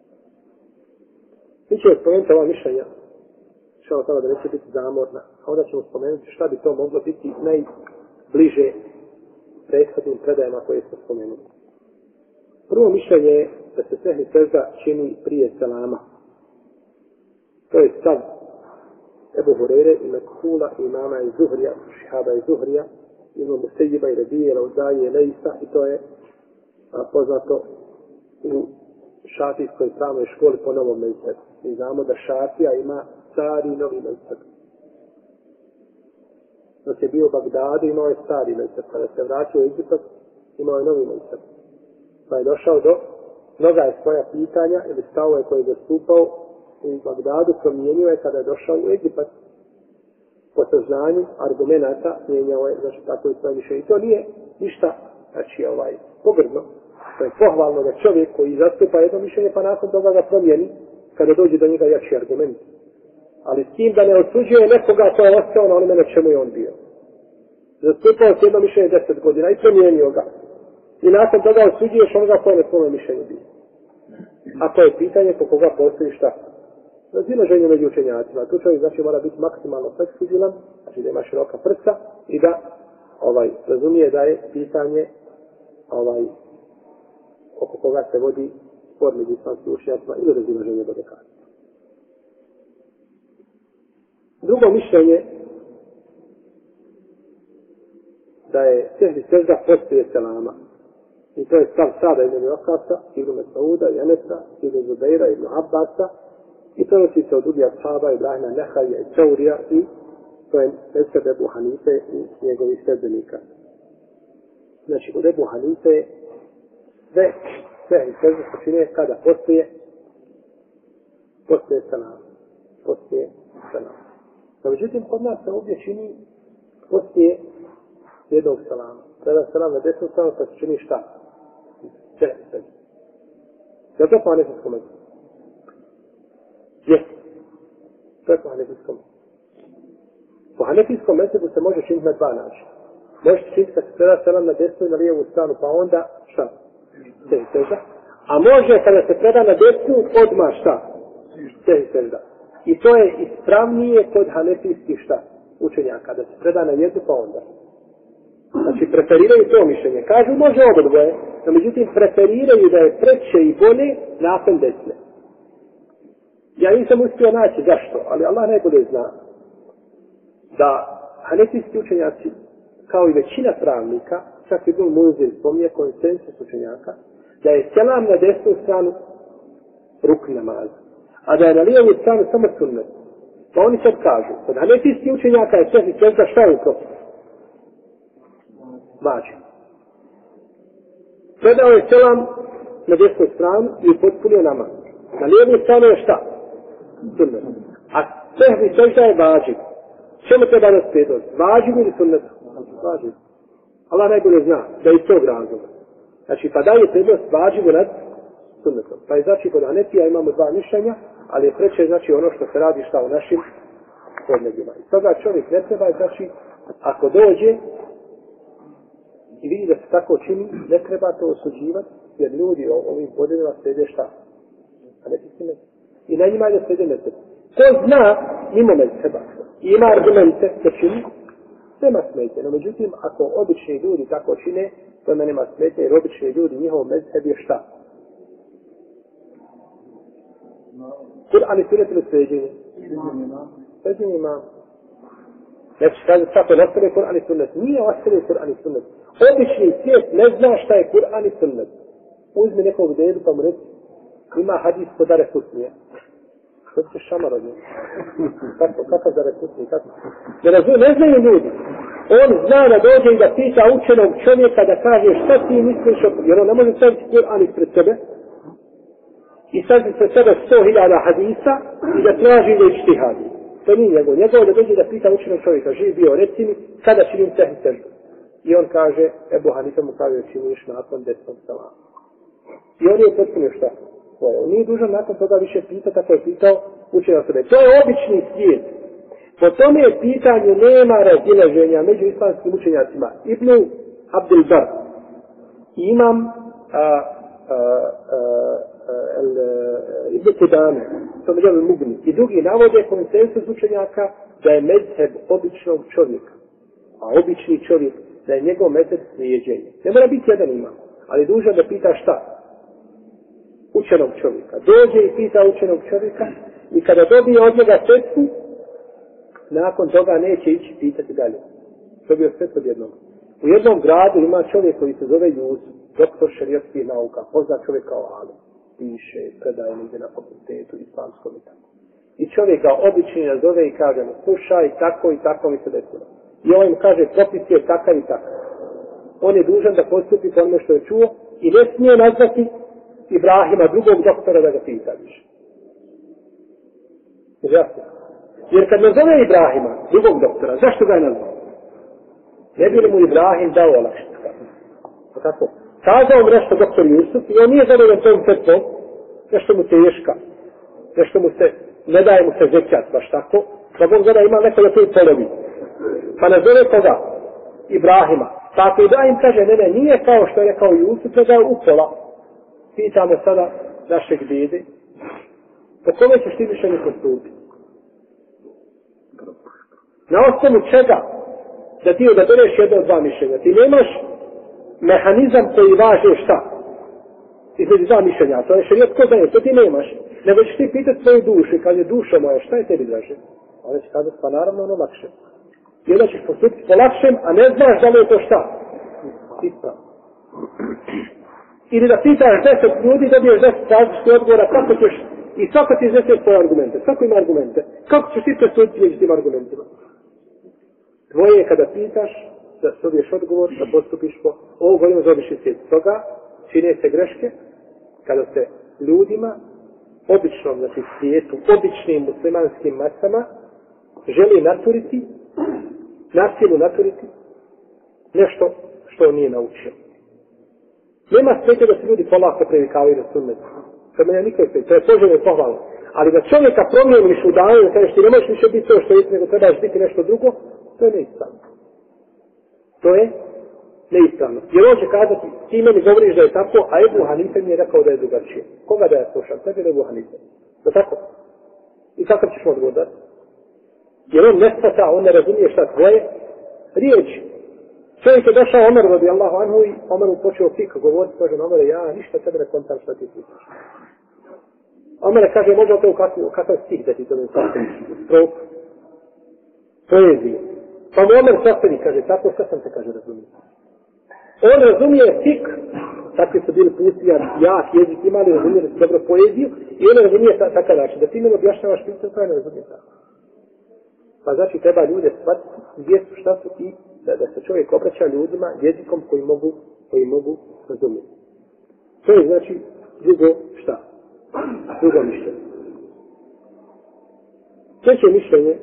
Mi ćemo spomenuti ova mišljenja, što je da neće biti zamorna, a onda ćemo spomenuti šta bi to moglo biti najbliže prethodnim predajama koje smo spomenuli. Prvo mišljenje je da se sehvi sežda čini prije selama. To je stav Ebu Hurere i Mekhula i imama i Zuhrija, Šihaba i Zuhrija, imamo Musejiba i Rebije, Lauzaje i Leisa, i to je a, poznato u šafijskoj pravnoj školi po novom mejsetu. Mi znamo da šafija ima stari i novi mejset. Dok je bio u Bagdadu, imao je stari mejset. Kada se vratio u Egipat, imao je novi mejset. Pa je došao do mnoga je svoja pitanja ili stavove koje je zastupao u Bagdadu, promijenio je kada je došao u Egipat. Po saznanju argumenata mijenjao je, znači tako i svoje mišljenje. I to nije ništa, znači ovaj, pogrdno. To je pohvalno da čovjek koji zastupa jedno mišljenje pa nakon toga ga promijeni kada dođe do njega jači argument. Ali s tim da ne osuđuje nekoga ko je ostao na onome na čemu je on bio. Zastupao se jedno mišljenje deset godina i promijenio ga. I nakon toga osuđuješ onoga ko je na svome mišljenju bio. A to je pitanje po koga postoji šta? Razilaženje među učenjacima. Tu čovjek znači mora biti maksimalno fleksibilan, znači da ima široka prsa i da ovaj razumije da je pitanje ovaj oko koga se vodi spor među islamskim učenjacima ili razilaženje do dekada. Drugo mišljenje da je sehvi sežda poslije selama. I to je stav Sada ibn Vakasa, ibn Mesauda, Enesa, ibn Zubeira, ibn Abbasa. I to nosi se od drugih ashaba, Ibrahima Nehaja i Ceurija, i to je mezheb Ebu Hanife i njegovih sledbenika. Znači, od Ebu Hanife sve sehvi sežda se čine kada poslije poslije selama. Poslije selama. No, međutim, kod nas se ovdje čini poslije jednog selama. Kada selam na desnu stranu, pa se čini šta? Sehvi sežda. Je to po hanefijskom mezhebu? Je. To je po hanefijskom mezhebu. Po hanefijskom mezhebu se može činiti na dva načina. Možete činiti kad se preda selam na desnu i na lijevu stranu, pa onda šta? Sehvi sežda. A može kada se preda na desnu odmah šta? Sehvi sežda. I to je ispravnije kod hanefijskih šta? Učenjaka, da se preda na jednu pa onda. Znači preferiraju to mišljenje. Kažu može oba dvoje, no međutim preferiraju da je preče i bolje nakon desne. Ja nisam uspio naći zašto, ali Allah najbolje zna da hanefijski učenjaci, kao i većina pravnika, čak i Ibn Munzir spominje konsensus učenjaka, da je selam na desnu stranu rukn namaz, a da je na lijevu stranu samo sunnet. Pa oni sad kažu, kod hanefijskih učenjaka je sehvi sežda šta je u propisu? Vađi. Predao je selam na desnu stranu i upotpunio namaz. Na lijevu stranu je šta? Sunnet. A sehvi sežda je vađi. Čemu treba nas prednost? Vađi ili sunnet? Vađi. Allah najbolje zna da je iz tog razloga. Znači, pa daje prednost vađivu nad sunnetom. Pa je znači, kod Hanefija imamo dva mišljenja, ali je preče znači ono što se radi šta u našim podnebljima. I toga čovjek ne treba, znači, ako dođe i vidi da se tako čini, ne treba to osuđivati, jer ljudi o ovim podnebljima srede šta? Hanefijski mezheb. I na njima je da srede mezheb. Ko zna mimo mezheba i ima argumente da čini, nema smetje. No međutim, ako obični ljudi tako čine, to me nema smetje, jer obični ljudi, njihov mezheb je šta? Kur'an i sunet ili sveđenje? Sveđenje ima. Znači, kaže tako, nastavlja Kur'an i sunnet. Nije ostavlja Kur'an i sunnet. Obični svijet ne zna šta je Kur'an i sunnet. Uzmi nekog dedu pa mu reći, ima hadis kod Dare Kutnije. To će šamar od njega. Kako, kakav Dare Kutnije, kako? Ne razumije, ne znaju ljudi. On zna da dođe i da pita učenog čovjeka da kaže šta ti misliš o... Jer on ne može staviti Kur'an ispred sebe i staviti se sebe sto hiljada hadisa i da traži da ištihadi. To nije njegov. Njegov da dođe da pita učenog čovjeka, živ bio, reci mi, kada činim sehvi seždu. I on kaže, Ebu Hanifa mu kaže, činiš nakon desnog salama. I on je potpunio šta? On nije dužan nakon toga više pitati, tako je pitao učenog sebe. To je obični svijet. Po tome pitanju nema razilaženja među islamskim učenjacima. Ibn Abdul Bar, imam a, a, a, a, Ibn Kudame, to među Mugni, i drugi navode konsensus učenjaka da je mezheb običnog čovjeka. A obični čovjek, da je njegov mezheb slijeđenje. Ne mora biti jedan imam, ali dužan da pita šta? Učenog čovjeka. Dođe i pita učenog čovjeka i kada dobije od njega svetku, nakon toga neće ići pitati dalje. Dobio svet od jednog. U jednom gradu ima čovjek koji se zove Jusuf, doktor šerijatskih nauka, poznat čovjek kao alim. Piše, predaje negdje na fakultetu, islamskom i tako. I čovjek ga obični nazove i kaže mu, slušaj, tako i tako mi se desilo. I on mu kaže, propis je takav i takav. On je dužan da postupi po onome što je čuo i ne smije nazvati Ibrahima, drugog doktora, da ga pita više. Jasno. Jer kad nazove Ibrahima, drugog doktora, zašto ga je nazvao? Ne bi li mu Ibrahim dao olakšicu? Tako. Kazao mu nešto doktor Jusuf i on nije zadovoljan tom fetvom, nešto mu teška, nešto mu se, ne daje mu se zekat, baš tako, da Bog gleda ima neko da to i polovi. Pa nazove toga Ibrahima. Pa ako Ibrahim kaže, ne, ne, nije kao što je rekao Jusuf, ne dao upola. Pitamo sada našeg djede, po kome ćeš ti više ne postupiti? Na osnovu čega da ti odabereš jedno od dva mišljenja? Ti nemaš mehanizam koji važe šta? Između dva mišljenja, to je šerijat ko daje, to ti nemaš. Nego ćeš ti pitati svoju dušu, kaže duša moja, šta je tebi draže? Ona će kazati, pa naravno ono lakše. I onda ćeš postupiti po lakšem, a ne znaš da li je to šta? Ispravno. Ili da pitaš deset ljudi, dobiješ deset različitih odgovora, kako ćeš, i svako ti iznese svoje argumente, svako ima argumente. Kako ćeš ti prestupiti među tim argumentima? Tvoje je kada pitaš, da dobiješ odgovor, da postupiš po, ovo govorimo za obični svijet. Toga čine se greške, kada se ljudima, običnom, znači svijetu, običnim muslimanskim masama, želi naturiti, nasilu naturiti, nešto što on nije naučio. Nema smetje da se ljudi polako previkavaju na sunnetu. To mene nikoj smetje, to je poželjno i pohvalno. Ali da čovjeka promijeniš u danu, da kažeš ti ne možeš više biti to što je, nego trebaš biti nešto drugo, to je neispravno. To je neispravnost. Jer on će kazati, ti meni govoriš da je tako, a Ebu Hanife mi je rekao da je drugačije. Koga da ja slušam? Tebe je Ebu Hanife. Da tako? I kakav ćeš mu odgovoriti? Jer on ne shvata, on ne razumije šta tvoje riječi. Čovjek je došao Omer radijallahu anhu i Omer mu počeo fik govoriti, kaže Omer, ja ništa tebe ne kontam šta ti pričaš. Omer kaže, može to u kakav, kakav stih da ti to ne sastaviš, u stroku, poeziju. Pa mu Omer sastavi, kaže, tako šta sam te, kaže, razumio. On razumije fik, takvi su bili pusti, jak jezik imali, razumije da su dobro poeziju, i on razumije ta, takav način, da ti meni objašnjavaš pitanje, to je ne razumije tako. Pa znači treba ljude shvatiti gdje su, šta su i da, da se čovjek obraća ljudima jezikom koji mogu, koji mogu razumjeti. To je znači drugo šta? Drugo mišljenje. Treće mišljenje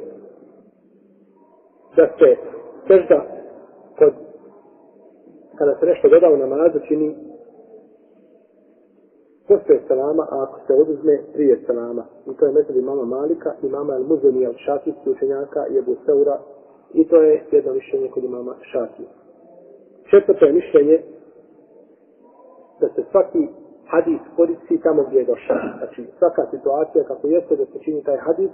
da se sežda kod kada se nešto doda u namazu čini posle selama, a ako se oduzme prije selama. I to je metoda imama Malika, imama Al-Muzani, Al-Šafijski učenjaka i Ebu Seura. I to je jedno mišljenje kod imama Šafija. Četvrto je mišljenje da se svaki hadis koristi tamo gdje je došao. Znači svaka situacija kako jeste da se čini taj hadis,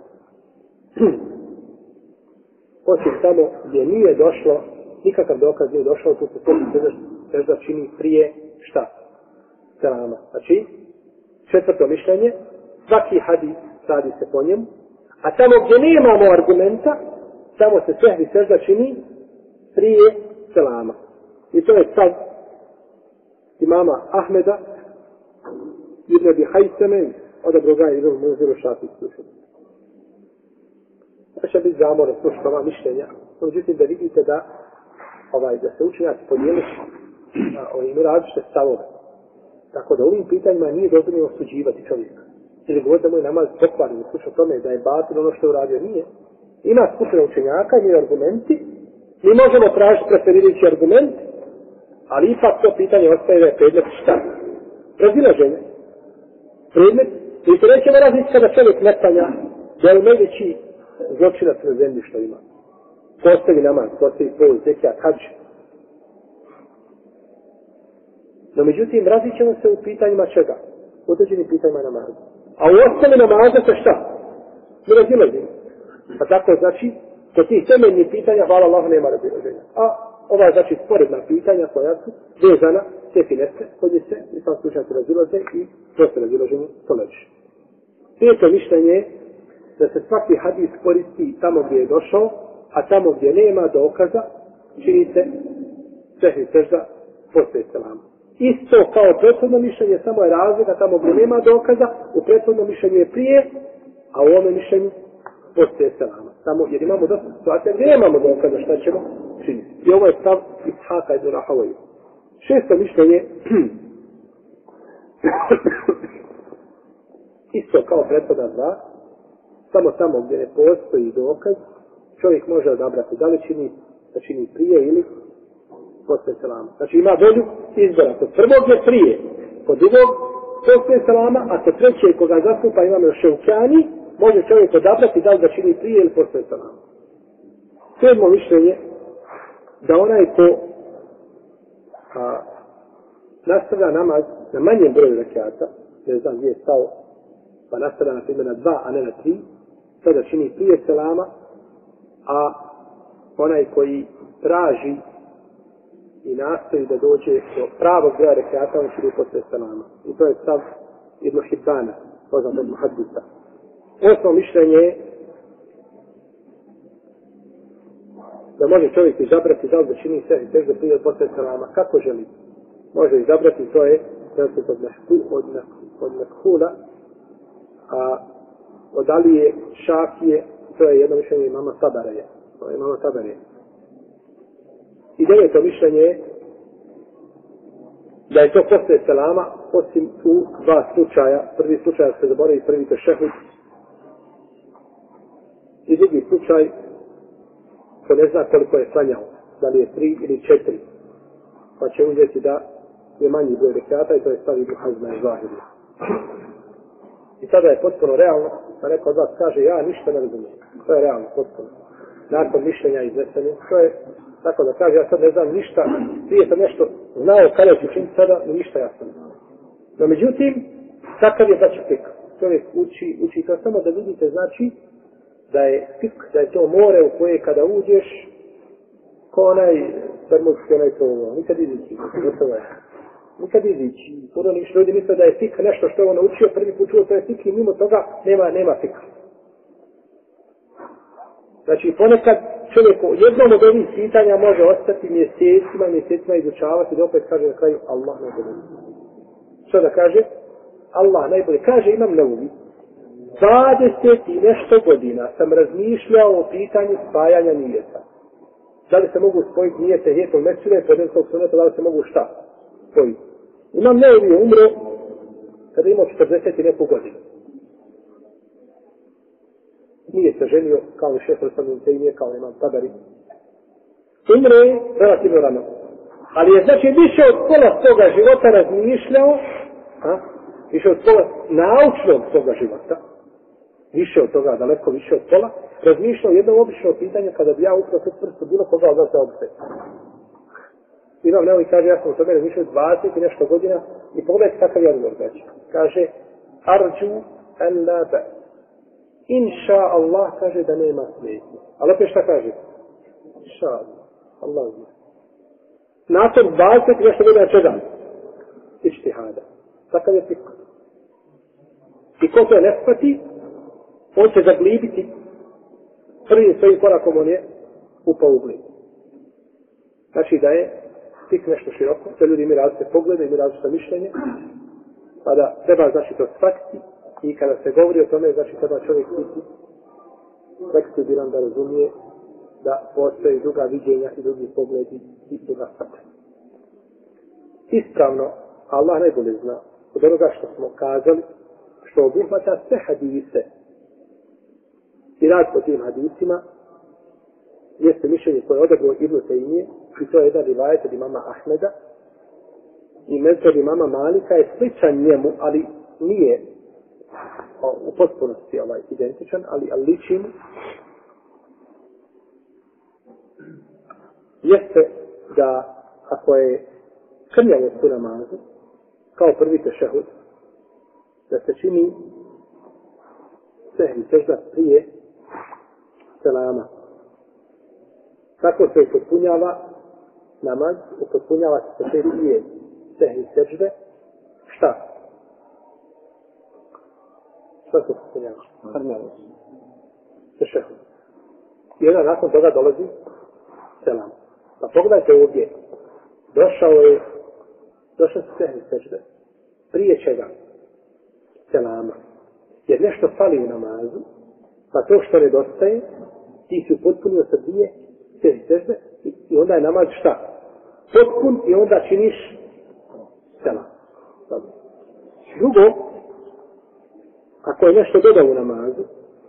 osim tamo gdje nije došlo, nikakav dokaz nije došao, tu se sežda čini prije šta? Selama. Znači, četvrto mišljenje, svaki hadis radi se po njemu, a tamo gdje nemamo argumenta, tamo se sehvi sežda čini prije selama. I to je stav imama Ahmeda, Ibn Abi Hajseme, odabro ga Ibn Munziru Šafijski učenjaka. To će biti zamor slušati ova mišljenja. Međutim, da vidite da, ovaj, da se učenjaci podijeli ovim različite stavove. Tako da ovim pitanjima nije dozvoljeno osuđivati čovjeka. Ili govoriti da mu je namaz pokvarno, slušao tome da je batil ono što je uradio. Nije. Ima skupina učenjaka, imaju argumenti. Mi možemo tražiti preferirajući argument, ali ipak to pitanje ostaje da je predmet šta? Razilaženje. Predmet. I to nećemo različiti kada čovjek nestanja da je najveći zločinac na zemlji što ima. Postavi namaz, postavi svoj zekijat, hadž. No međutim, različimo se u pitanjima čega? U određenim pitanjima namaza. A u ostali namaza se šta? Mi razilazimo. Pa tako znači, kod tih temeljnih pitanja, hvala Allahu, nema razilaženja. A ova znači sporedna pitanja koja su vezana, te finese, kod se, i sam slučajno razilaze i prosto razilaženje to leži. Peto mišljenje je da se svaki hadis koristi tamo gdje je došao, a tamo gdje nema dokaza, čini se sehvi sežda posle selama. Isto kao prethodno mišljenje, samo je razlika tamo gdje nema dokaza, u prethodnom mišljenju je prije, a u ovome mišljenju posle selama. Samo, jer imamo dosta situacija gdje nemamo dokaza, šta ćemo činiti. I ovo je stav Ishaka ibn Rahawayh. Šesto mišljenje, isto kao prethodna dva, samo tamo gdje ne postoji dokaz, čovjek može odabrati da li čini, da čini prije ili posle selama. Znači ima volju izbora. Kod prvog je prije, kod drugog posle selama, a kod trećeg koga zastupa imamo Ševkjani, može čovjek odabrati da li da čini prije ili posle selama. Sedmo mišljenje, da onaj ko a, nastavlja namaz na manjem broju rekiata, ne znam gdje je stao, pa nastavlja na primjer na dva, a ne na tri, sada čini prije selama, a onaj koji traži i nastoji da dođe do pravog broja rekiata, on čini posle selama. I to je stav Ibn Hibbana, poznat od Muhaddisa. Osmo mišljenje je da može čovjek izabrati da li da čini sehvi sežda prije od posle selama, kako želi. Može izabrati, to je transmet od, od, od Mekhula, a od Alije, Šafije, to je jedno mišljenje imama Tabareja. To je imama Tabareja. I deveto mišljenje je da je to posle selama, osim u dva slučaja. Prvi slučaj se zaboravi prvi tešehud. I drugi slučaj ko ne zna koliko je klanjao, da li je tri ili četiri. Pa će uzeti da je manji broj rekiata i to je stav Ibn Hazma i Zahirija. I sada je potpuno realno da neko od vas kaže ja ništa ne razumijem. To je realno, potpuno. Nakon mišljenja iznesene, to je Tako da kaže, ja sad ne znam ništa, prije sam nešto znao kada ću učiniti, sada mi ništa jasno. No međutim, takav je znači fik. Čovjek uči, uči to samo da vidite, znači, da je fik, da je to more u koje kada uđeš, ko onaj termotski onaj provo, nikad izići, gotovo je. Nikad izići. Puno niš ljudi misle da je fik nešto što je on naučio, prvi put čuo to je fik i mimo toga nema, nema fika. Znači ponekad čovjek jednom od ovih pitanja može ostati mjesecima, mjesecima izučavati da opet kaže na kraju Allah najbolje. Što da kaže? Allah najbolje. Kaže imam Nevevi. dvadeset i nešto godina sam razmišljao o pitanju spajanja nijeta. Da li se mogu spojiti nijete hijetom mesile, podelskog suneta, da li se mogu šta spojiti. Imam Nevevi je umro kada je imao četrdeset i neku godinu. Nije se ženio kao i šehr Saminte i nije kao imam Tabari. Umro je relativno rano. Ali je znači više od pola svoga života razmišljao, a? Više od pola naučnog svoga života, više od toga, daleko više od pola, razmišljao jedno obično pitanje kada bi ja upravo sve prstu bilo koga od vas da obse. Imam Nevevi kaže, ja sam u tome razmišljao dvadeset i nešto godina i pogledajte kakav je odgovor znači. Kaže, arđu en la ba. Inša Allah kaže da nema smetnje. Ali opet šta kaže? Inša Allah. Allah zna. Nakon dvadeset nešto godina čega? Ištihada. Takav je fik. I ko to ne shvati, on će zaglibiti prvim svojim korakom on je upao u glib. Znači da je fik nešto široko, da ljudi imaju različite poglede, imaju različite mišljenje, pa da treba znači to shvatiti i kada se govori o tome, znači treba čovjek biti fleksibilan da razumije da postoje druga viđenja i drugi pogledi i druga shvatanja. Ispravno, Allah najbolje zna od onoga što smo kazali, što obuhvata sve hadise i rad po tim hadisima, jeste mišljenje koje je odabrao Ibn Tejmije, i to je jedan rivajet od imama Ahmeda, i mezheb imama Malika je sličan njemu, ali nije o, u potpunosti ovaj, identičan, ali, ali liči mu. Jeste da ako je krnjavost u namazu, kao prvi tešehud, da se čini sehvi sežda prije selama. Tako se upotpunjava namaz, upotpunjava se se prije sehvi sežde. Šta? Šta se upotpunjava? Krnjavost. Tešehud. I onda nakon toga dolazi selam. Pa pogledajte ovdje. Došao je, došao se sehvi sežde. Prije čega? Selama. Jer nešto fali u namazu, pa to što nedostaje, ti si upotpunio sa dvije sehvi sežde i onda je namaz šta? Potpun i onda činiš selam. Drugo, ako je nešto dodao u namazu,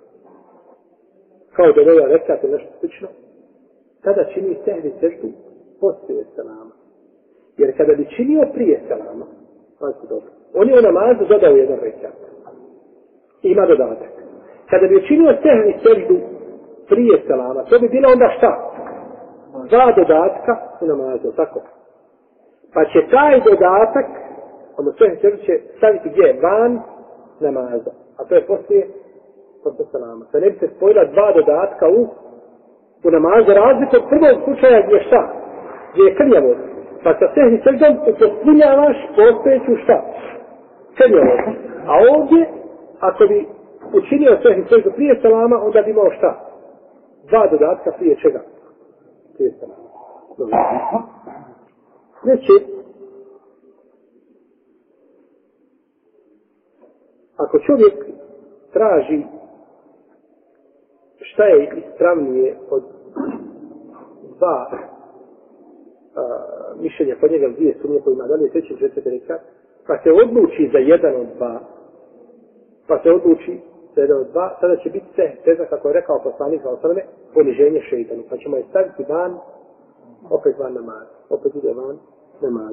kao da dodao rekat ili nešto slično, tada čini sehvi seždu poslije selama. Jer kada bi činio prije selama, dobro, on je u namazu dodao jedan rekat. Ima dodatak. Kada bi činio sehvi seždu prije selama, to bi bilo onda šta? Dva dodatka u namazu, tako. Pa će taj dodatak, ono sehvi seždu će staviti gdje? Van namaza. A to je poslije, poslije selama. Da ne bi se spojila dva dodatka u, u namazu, razliku od prvog slučaja gdje šta? Gdje je krnjavost. Pa sa sehvi seždom upotpunjavaš postojeću šta? Krnjavost. A ovdje, ako bi učinio sehvi seždu prije selama, onda bi imao šta? Dva dodatka prije čega? Prije selama. Znači, ako čovjek traži šta je ispravnije od dva a, mišljenja kod njega dvije sumnje kojima da li je treći četvrti rekat, pa se odluči za jedan od dva, pa se odluči za jedan od dva, tada će biti se teza, kako je rekao poslanik za osrame, poniženje šeitanu, pa ćemo je staviti van, opet van namaz, opet ide van namaz.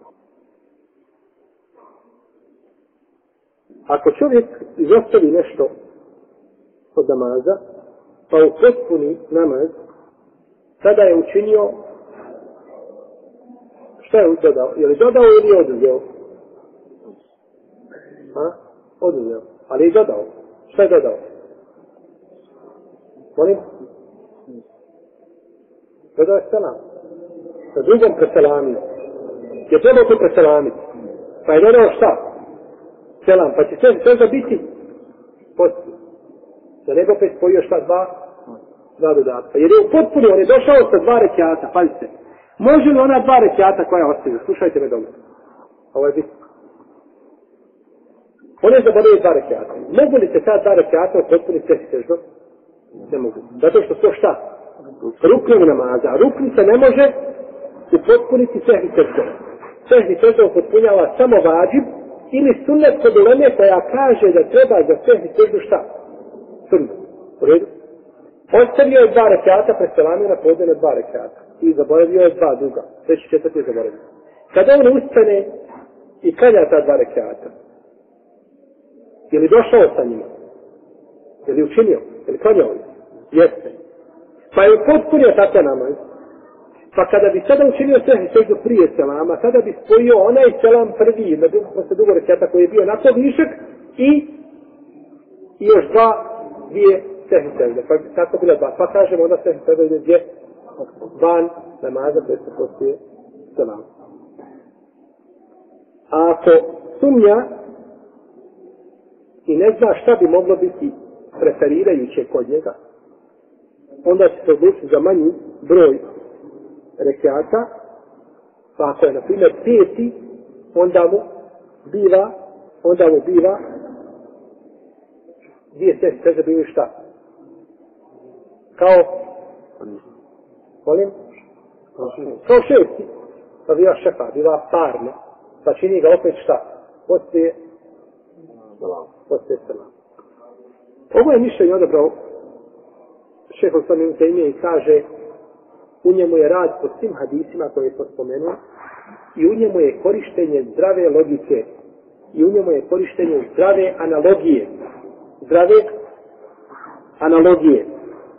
Ako čovjek izostavi nešto od namaza, pa upotpuni namaz, tada je učinio Šta je dodao? Je li dodao ili je oduzeo? Ha? Oduzeo. Ali je dodao. Šta je dodao? Molim? Dodao je selam. Sa drugom preselamio. Je trebao to preselamiti. Pa je dodao šta? Selam. Pa će sve da biti posti. Da nego opet spojio šta dva? Dva dodatka. Jer je u potpuno, on je došao sa dva rekiata. Pazite. Može li ona dva rekiata koja ostaje? Slušajte me dobro. Ovo je bitno. On je zaboravio dva rekiata. Mogu li se ta dva rekiata potpuniti sve seždom? Ne mogu. Zato što to šta? Ruknovi namaza. Rukni se ne može upotpuniti sehni seždom. Sehni seždom potpunjava samo vađib ili sunnet kod uleme koja kaže da treba za sehni seždu šta? Sunnet. U redu? Ostavio je dva rekiata, preselamio na podne dva rekiata. I zaboravio je dva duga. Treći četvrti je zaboravio. Kada on ustane i klanja ta dva rekiata, je li došao sa njima? Je li učinio? Je li klanjao li? Jeste. Pa je potpunio tako namaz. Pa kada bi sada učinio sehni seždu prije selama, tada bi spojio onaj selam prvi, na dugo, posle dugo rekiata koji je bio na to višak i, i još dva, dvije sehni sežde. Pa tako bila dva. Pa kažemo onda sehni sežde ide gdje? Van namaza koji se postoje selam. A ako sumnja i ne zna šta bi moglo biti preferirajuće kod njega, onda će se odlučiti za manji broj rekiata, pa ako je na primjer peti, onda mu biva, onda mu biva dvije sehni sežde bili šta? Kao molim? Kao šesti, pa biva šefa, biva parno, pa čini ga opet šta? Poslije poslije selam. Ovo je mišljenje odabrao šehol Samim Tejmije i kaže u njemu je rad po svim hadisima koje smo spomenuli i u njemu je korištenje zdrave logike i u njemu je korištenje zdrave analogije. Zdrave analogije.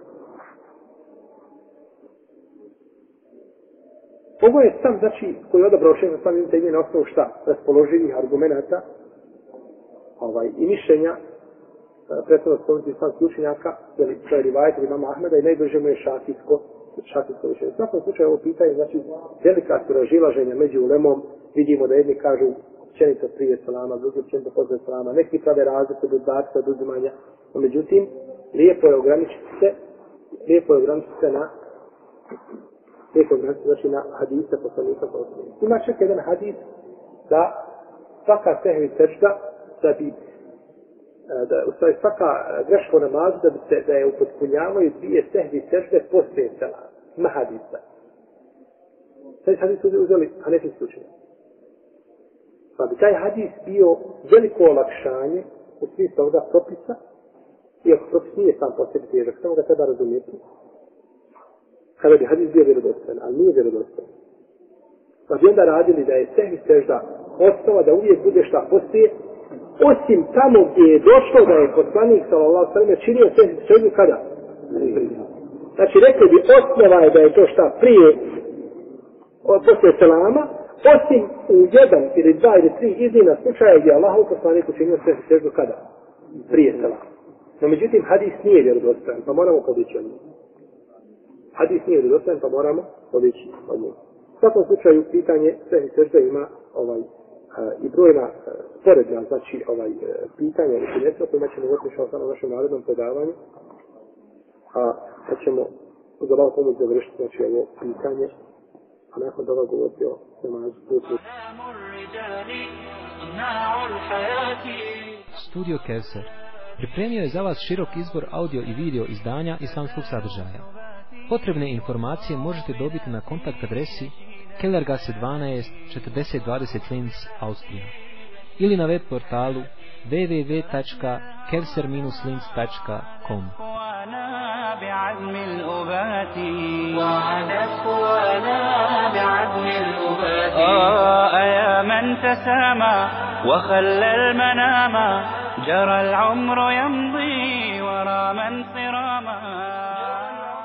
Ovo je sam, znači, koji je odabrao šehol Samim Tejmije na osnovu šta? Raspoloživih argumenata ovaj, i mišljenja prethodno spomenuti islamski učenjaka, jer to je rivajet imama Ahmeda i najbliže mu je šafijsko, šafijsko mišljenje. U svakom slučaju ovo pitanje, znači, velika su razilaženja među ulemom, vidimo da jedni kažu općenito prije salama, drugi općenito posle salama, neki prave razliku do dvaca, do uzimanja, no međutim, lijepo je ograničiti se, lijepo je ograničiti se na lijepo je ograničiti, znači, na hadise poslanika poslanika. Ima čak jedan hadis da svaka sehvi sežda da bi da u stvari svaka greška u namazu da bi se da je upotpunjavaju dvije sehvi sežde poslije selama. Ima hadisa. Taj hadis uzeli hanefijski učenjaci. Pa bi taj hadis bio veliko olakšanje u smislu ovoga propisa, iako propis nije sam po sebi težak, samo ga treba razumjeti, kada bi hadis bio vjerodostojan, ali nije vjerodostojan. Pa bi onda radili da je sehvi sežda osnova da uvijek bude šta poslije, osim tamo gdje je došlo da je poslanik sallallahu alejhi ve sellem činio sehvi seždu kada? Znači rekli bi osnova je da je to šta prije poslije selama, osim u jedan ili dva ili tri iznimna slučaja gdje Allahov poslanik učinio sehvi seždu kada? Prije selama. No međutim hadis nije vjerodostojan, pa moramo podići od njega. Hadis nije vjerodostojan, pa moramo podići od njega. U svakom slučaju pitanje sehvi sežde ima ovaj i brojna sporedna, znači ovaj pitanja ili pinjestva kojima ćemo govoriti što samo u našem narodnom predavanju, a da ćemo uz Allah pomoć završiti, znači ovo pitanje, a nakon toga govoriti o namazu. Studio Kevser pripremio je za vas širok izbor audio i video izdanja islamskog sadržaja. Potrebne informacije možete dobiti na kontakt adresi Kellergasse dvanaest četrdeset dvadeset Linz, Austrija, ili na web portalu w w w tačka kevser dash linz tačka com. بعزم الأبات وعدت قوانا بعزم الأبات آه يا من تسامى وخلى المنام جرى العمر يمضي